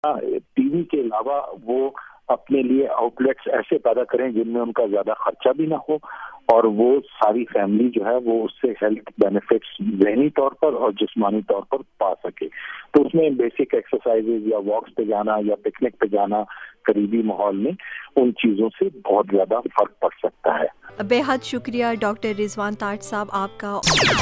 T V کے علاوہ وہ اپنے لیے آؤٹ لیٹس ایسے پیدا کریں جن میں ان کا زیادہ خرچہ بھی نہ ہو اور وہ ساری فیملی جو ہے وہ اس سے ہیلتھ بینیفٹس ذہنی طور پر اور جسمانی طور پر پا سکے. تو اس میں بیسک ایکسرسائزز یا واکس پہ جانا یا پکنک پہ جانا قریبی ماحول میں ان چیزوں سے بہت زیادہ فرق پڑ سکتا ہے. بے حد شکریہ ڈاکٹر رضوان تاج صاحب آپ کا.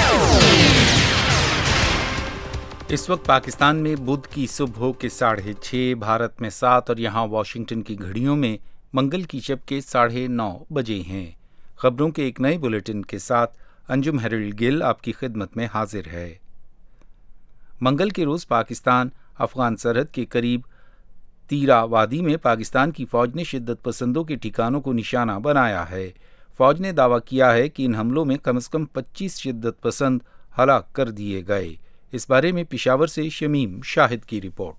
اس وقت پاکستان میں بدھ کی صبح کے 6:30، بھارت میں 7 اور یہاں واشنگٹن کی گھڑیوں میں منگل کی شب کے 9:30 بجے ہیں. خبروں کے ایک نئے بلیٹن کے ساتھ انجم ہیرلڈ گل آپ کی خدمت میں حاضر ہے. منگل کے روز پاکستان افغان سرحد کے قریب تیرا وادی میں پاکستان کی فوج نے شدت پسندوں کے ٹھکانوں کو نشانہ بنایا ہے. فوج نے دعویٰ کیا ہے کہ ان حملوں میں کم از کم 25 شدت پسند ہلاک کر دیے گئے. اس بارے میں پشاور سے شمیم شاہد کی رپورٹ.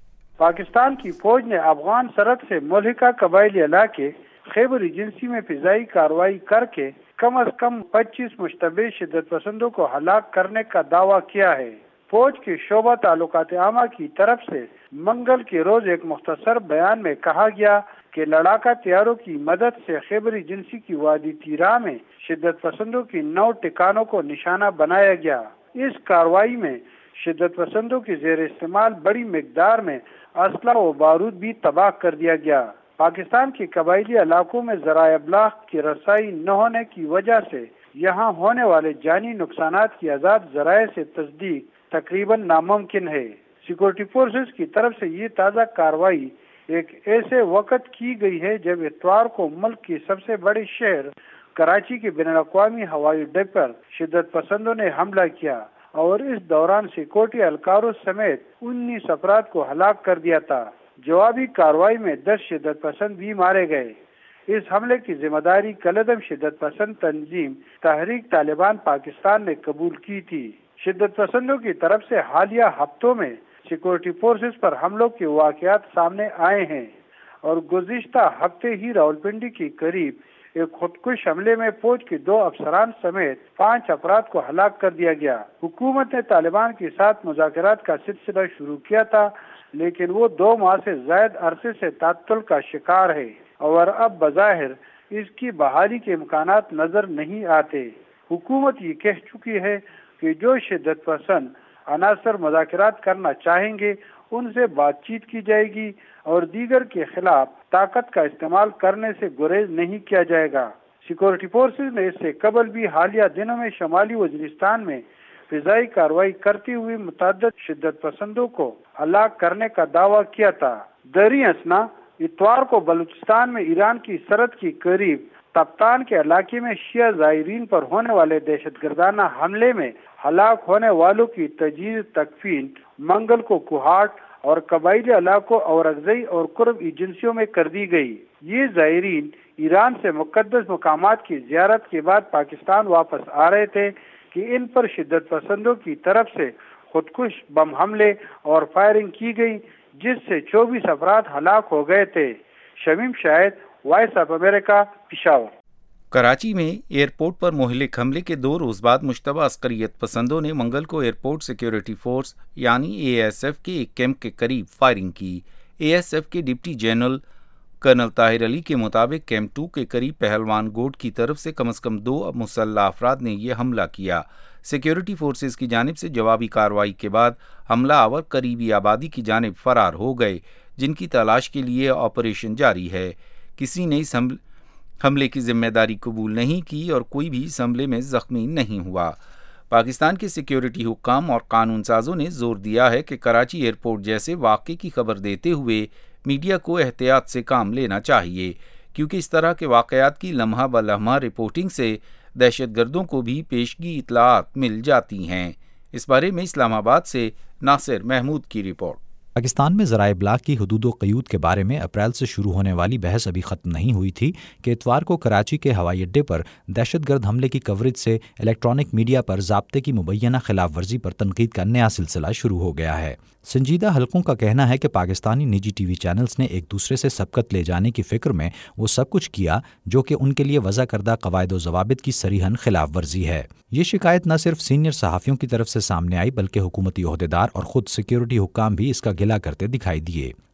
پاکستان کی فوج نے افغان سرحد سے ملحقہ قبائلی علاقے خیبر ایجنسی میں فضائی کارروائی کر کے کم از کم 25 مشتبہ شدت پسندوں کو ہلاک کرنے کا دعویٰ کیا ہے. فوج کے شعبہ تعلقات عامہ کی طرف سے منگل کے روز ایک مختصر بیان میں کہا گیا کہ لڑاکا طیاروں کی مدد سے خیبر ایجنسی کی وادی تیرا میں شدت پسندوں کی 9 ٹھکانوں کو نشانہ بنایا گیا. اس کارروائی میں شدت پسندوں کے زیر استعمال بڑی مقدار میں اسلحہ و بارود بھی تباہ کر دیا گیا. پاکستان کے قبائلی علاقوں میں ذرائع ابلاغ کی رسائی نہ ہونے کی وجہ سے یہاں ہونے والے جانی نقصانات کی آزاد ذرائع سے تصدیق تقریباً ناممکن ہے. سیکورٹی فورسز کی طرف سے یہ تازہ کارروائی ایک ایسے وقت کی گئی ہے جب اتوار کو ملک کے سب سے بڑے شہر کراچی کے بین الاقوامی ہوائی اڈے پر شدت پسندوں نے حملہ کیا اور اس دوران سیکورٹی اہلکاروں سمیت 19 افراد کو ہلاک کر دیا تھا. جوابی کارروائی میں 10 شدت پسند بھی مارے گئے. اس حملے کی ذمہ داری کالعدم شدت پسند تنظیم تحریک طالبان پاکستان نے قبول کی تھی. شدت پسندوں کی طرف سے حالیہ ہفتوں میں سیکورٹی فورسز پر حملوں کے واقعات سامنے آئے ہیں اور گزشتہ ہفتے ہی راولپنڈی کے قریب ایک خودکش حملے میں فوج کے 2 افسران سمیت 5 افراد کو ہلاک کر دیا گیا. حکومت نے طالبان کے ساتھ مذاکرات کا سلسلہ شروع کیا تھا لیکن وہ 2 ماہ سے زائد عرصے سے تعطل کا شکار ہے اور اب بظاہر اس کی بحالی کے امکانات نظر نہیں آتے. حکومت یہ کہہ چکی ہے کہ جو شدت پسند عناصر مذاکرات کرنا چاہیں گے ان سے بات چیت کی جائے گی اور دیگر کے خلاف طاقت کا استعمال کرنے سے گریز نہیں کیا جائے گا. سیکورٹی فورسز نے اس سے قبل بھی حالیہ دنوں میں شمالی وزیرستان میں فضائی کارروائی کرتے ہوئے متعدد شدت پسندوں کو ہلاک کرنے کا دعویٰ کیا تھا. دریں اثنا اتوار کو بلوچستان میں ایران کی سرحد کے قریب تپتان کے علاقے میں شیعہ زائرین پر ہونے والے دہشت گردانہ حملے میں ہلاک ہونے والوں کی تجہیز تکفین منگل کو کوہاٹ اور قبائلی علاقوں اور اورکزئی اور قرب ایجنسیوں میں کر دی گئی. یہ زائرین ایران سے مقدس مقامات کی زیارت کے بعد پاکستان واپس آ رہے تھے کہ ان پر شدت پسندوں کی طرف سے خودکش بم حملے اور فائرنگ کی گئی جس سے 24 افراد ہلاک ہو گئے تھے. Shamim Shahid, Voice of America, Peshawar. Karachi میں ایئرپورٹ پر مہلک حملے کے 2 روز بعد مشتبہ عسکریت پسندوں نے منگل کو ایئرپورٹ سیکیورٹی فورس یعنی اے ایس ایف کے ایک کیمپ کے قریب فائرنگ کی. اے ایس ایف کے deputy general colonel Tahir Ali کے مطابق کیمپ 2 کے قریب پہلوان گوٹ کی طرف سے کم از کم 2 مسلح افراد نے یہ حملہ کیا. سیکیورٹی فورسز کی جانب سے جوابی کارروائی کے بعد حملہ آور قریبی آبادی کی جانب فرار ہو گئے جن کی تلاش کے لیے آپریشن جاری ہے. کسی نے اس حملے کی ذمہ داری قبول نہیں کی اور کوئی بھی اس حملے میں زخمی نہیں ہوا. پاکستان کے سیکیورٹی حکام اور قانون سازوں نے زور دیا ہے کہ کراچی ایئرپورٹ جیسے واقعے کی خبر دیتے ہوئے میڈیا کو احتیاط سے کام لینا چاہیے کیونکہ اس طرح کے واقعات کی لمحہ بلمحہ رپورٹنگ سے دہشت گردوں کو بھی پیشگی اطلاعات مل جاتی ہیں. اس بارے میں اسلام آباد سے ناصر محمود کی رپورٹ. پاکستان میں ذرائع ابلاغ کی حدود و قیود کے بارے میں اپریل سے شروع ہونے والی بحث ابھی ختم نہیں ہوئی تھی کہ اتوار کو کراچی کے ہوائی اڈے پر دہشت گرد حملے کی کوریج سے الیکٹرانک میڈیا پر ضابطے کی مبینہ خلاف ورزی پر تنقید کا نیا سلسلہ شروع ہو گیا ہے. سنجیدہ حلقوں کا کہنا ہے کہ پاکستانی نجی ٹی وی چینلز نے ایک دوسرے سے سبقت لے جانے کی فکر میں وہ سب کچھ کیا جو کہ ان کے لیے وضع کردہ قواعد و ضوابط کی صریحاً خلاف ورزی ہے. یہ شکایت نہ صرف سینئر صحافیوں کی طرف سے سامنے آئی بلکہ حکومتی عہدیدار اور خود سیکیورٹی حکام بھی اس کا گلہ کرتے دکھائی دیے.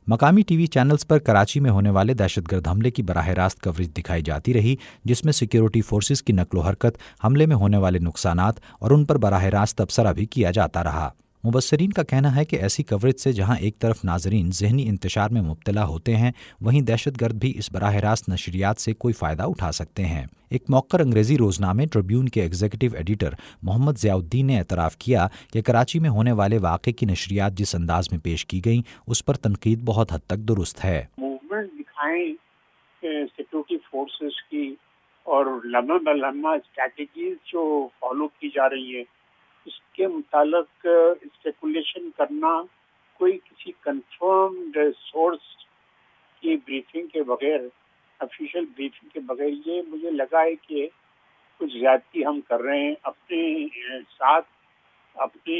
مقامی ٹی وی چینلز پر کراچی میں ہونے والے دہشت گرد حملے کی براہ راست کوریج دکھائی جاتی رہی، جس میں سیکیورٹی فورسز کی نقل و حرکت، حملے میں ہونے والے نقصانات اور ان پر براہ راست تبصرہ بھی کیا جاتا رہا۔ مبصرین کا کہنا ہے کہ ایسی کوریج سے جہاں ایک طرف ناظرین ذہنی انتشار میں مبتلا ہوتے ہیں، وہیں دہشت گرد بھی اس براہ راست نشریات سے کوئی فائدہ اٹھا سکتے ہیں۔ ایک موقر انگریزی روزنامے ٹریبیون کے executive editor Muhammad Ziauddin نے اعتراف کیا کہ کراچی میں ہونے والے واقعے کی نشریات جس انداز میں پیش کی گئیں اس پر تنقید بہت حد تک درست ہے۔ موومنٹ دکھائیں سیکورٹی فورسز کی اور لمحہ بلمحہ اسٹریٹجیز جو فالو کی جا رہی ہیں، اس کے متعلق اسپیکولیشن کرنا کوئی کسی کنفرمڈ سورس کی بریفنگ کے بغیر، آفیشیل بریفنگ کے بغیر، یہ مجھے لگا ہے کہ کچھ زیادتی ہم کر رہے ہیں اپنے ساتھ، اپنی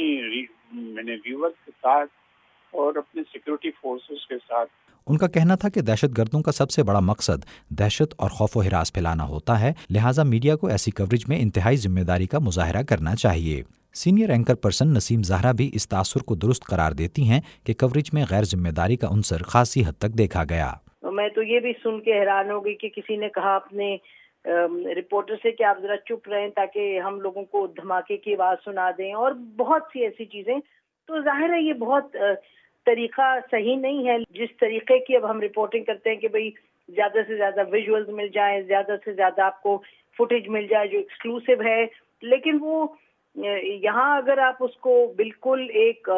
ویورز کے ساتھ اور اپنے سیکورٹی فورسز کے ساتھ۔ ان کا کہنا تھا کہ دہشت گردوں کا سب سے بڑا مقصد دہشت اور خوف و ہراس پھیلانا ہوتا ہے، لہٰذا میڈیا کو ایسی کوریج میں انتہائی ذمہ داری کا مظاہرہ کرنا چاہیے۔ Senior anchor person Naseem Zehra بھی اس تاثر کو درست قرار دیتی ہیں کہ کوریج میں غیر ذمہ داری کا عنصر خاصی حد تک دیکھا گیا۔ میں تو یہ بھی سن کے حیران ہو گئی کہ کسی نے کہا اپنے رپورٹر سے کہ آپ ذرا چپ رہیں تاکہ ہم لوگوں کو دھماکے کی آواز سنا دیں، اور بہت سی ایسی چیزیں۔ تو ظاہر ہے یہ بہت طریقہ صحیح نہیں ہے۔ جس طریقے کی اب ہم رپورٹنگ کرتے ہیں کہ بھئی زیادہ سے زیادہ ویژولز مل جائیں، زیادہ سے زیادہ آپ کو فوٹیج مل جائے جو ایکسکلوسیو ہے، لیکن وہ یہاں اگر آپ اس کو بالکل ایک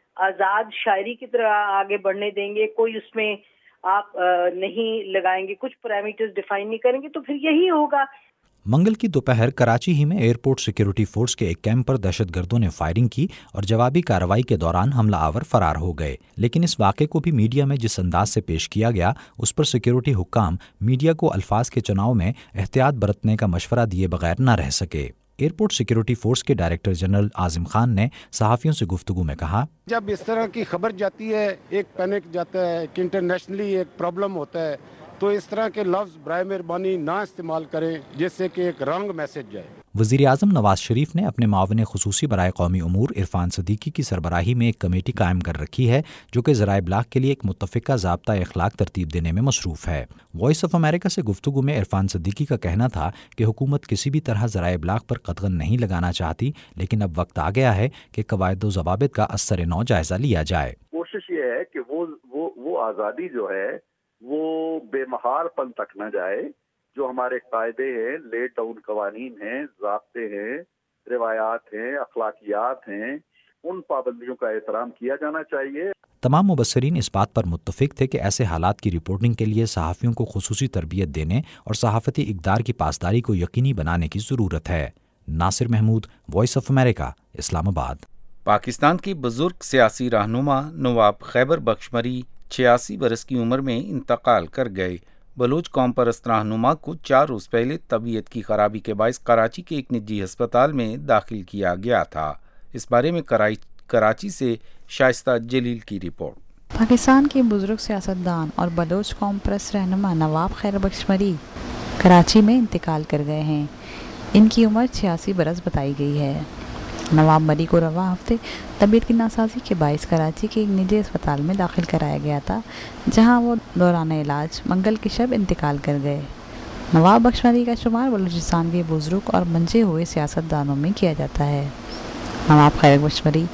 آزاد شاعری کی طرح آگے بڑھنے دیں گے، کوئی اس میں آپ نہیں لگائیں گے، کچھ پیرامیٹرز ڈیفائن نہیں کریں گے، تو پھر یہی ہوگا۔ منگل کی دوپہر کراچی ہی میں ایئرپورٹ سیکیورٹی فورس کے ایک کیمپ پر دہشت گردوں نے فائرنگ کی اور جوابی کارروائی کے دوران حملہ آور فرار ہو گئے، لیکن اس واقعے کو بھی میڈیا میں جس انداز سے پیش کیا گیا اس پر سیکیورٹی حکام میڈیا کو الفاظ کے چناؤ میں احتیاط برتنے کا مشورہ دیے بغیر نہ رہ سکے۔ ایئرپورٹ سیکیورٹی فورس کے ڈائریکٹر جنرل عاظم خان نے صحافیوں سے گفتگو میں کہا، جب اس طرح کی خبر جاتی ہے، ایک پینک جاتا ہے کہ انٹرنیشنلی ایک پرابلم ہوتا ہے، تو اس طرح کے لفظ برائے مہربانی نہ استعمال کریں جس سے کہ ایک رانگ میسج جائے۔ وزیر اعظم نواز شریف نے اپنے معاون خصوصی برائے قومی امور عرفان صدیقی کی سربراہی میں ایک کمیٹی قائم کر رکھی ہے جو کہ ذرائع ابلاغ کے لیے ایک متفقہ ضابطہ اخلاق ترتیب دینے میں مصروف ہے۔ وائس آف امریکہ سے گفتگو میں عرفان صدیقی کا کہنا تھا کہ حکومت کسی بھی طرح ذرائع ابلاغ پر قدغن نہیں لگانا چاہتی، لیکن اب وقت آ گیا ہے کہ قواعد و ضوابط کا از سر نو جائزہ لیا جائے۔ کوشش یہ ہے کہ وہ آزادی جو ہے وہ بے مہار پن تک نہ جائے۔ جو ہمارے قاعدے ہیں، لیڈ ڈاؤن قوانین ہیں، ضابطے ہیں، روایات ہیں، اخلاقیات ہیں، ان پابندیوں کا احترام کیا جانا چاہیے۔ تمام مبصرین اس بات پر متفق تھے کہ ایسے حالات کی رپورٹنگ کے لیے صحافیوں کو خصوصی تربیت دینے اور صحافتی اقدار کی پاسداری کو یقینی بنانے کی ضرورت ہے۔ Nasir Mahmood, Voice of America, Islamabad. Pakistan کی بزرگ سیاسی رہنما نواب خیبر بخش مری 86 برس کی عمر میں انتقال کر گئے۔ بلوچ قوم پرست رہنما کو 4 روز پہلے طبیعت کی خرابی کے باعث کراچی کے ایک نجی ہسپتال میں داخل کیا گیا تھا۔ اس بارے میں کراچی سے شائستہ جلیل کی رپورٹ۔ پاکستان کے بزرگ سیاستدان اور بلوچ قوم پرست رہنما نواب خیبر بخش مری کراچی میں انتقال کر گئے ہیں۔ ان کی عمر 86 برس بتائی گئی ہے۔ نواب مری کو رواں ہفتے طبیعت کی ناسازی کے باعث کراچی کے ایک نجی اسپتال میں داخل کرایا گیا تھا، جہاں وہ دوران علاج منگل کی شب انتقال کر گئے۔ نواب بخش مری کا شمار بلوچستان کے بزرگ اور منجے ہوئے سیاستدانوں میں کیا جاتا ہے۔ نواب خیبر بخش مری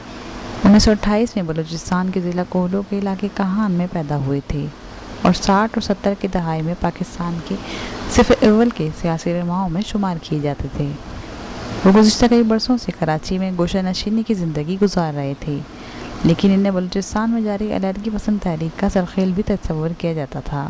1928 میں بلوچستان کے ضلع کوہلو کے علاقے کہان میں پیدا ہوئے تھے اور 60 اور 70 کے دہائی میں پاکستان کے صف اول کے سیاسی رہنماؤں میں شمار کیے جاتے تھے۔ وہ گزشتہ کئی برسوں سے کراچی میں گوشہ نشینی کی زندگی گزار رہے تھے، لیکن انہیں بلوچستان میں جاری علیحدگی پسند تحریک کا سرخیل بھی تصور کیا جاتا تھا۔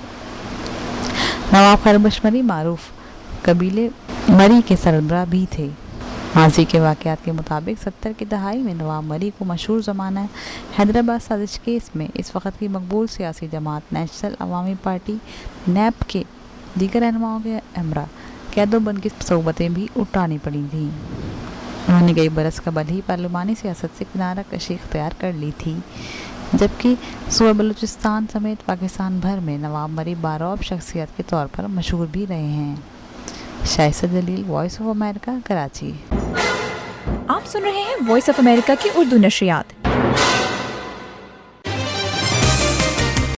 نواب خیبر بخش مری معروف قبیلے مری کے سربراہ بھی تھے۔ ماضی کے واقعات کے مطابق 70 کی دہائی میں نواب مری کو مشہور زمانہ حیدرآباد سازش کیس میں اس وقت کی مقبول سیاسی جماعت نیشنل عوامی پارٹی نیب کے دیگر رہنماؤں کے ہمراہ قید و بند کی صحبتیں بھی اٹھانی پڑی تھیں۔ انہوں نے کئی برس قبل ہی پارلیمانی سیاست سے کنارہ کشی اختیار کر لی تھی، جبکہ صوبہ بلوچستان سمیت پاکستان بھر میں نواب مری بارعب شخصیت کے طور پر مشہور بھی رہے ہیں۔ Shaista Jalil, Voice of America, Karachi. آپ سن رہے ہیں وائس آف امریکہ کی اردو نشریات۔